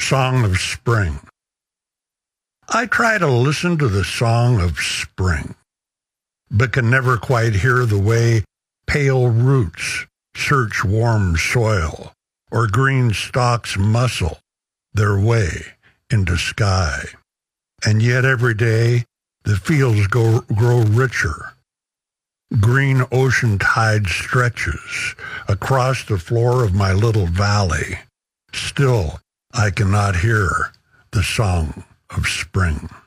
Song of Spring. I try to listen to the song of spring, but can never quite hear the way pale roots search warm soil or green stalks muscle their way into sky. And yet every day the fields grow richer. Green ocean tide stretches across the floor of my little valley. Still, I cannot hear the song of spring.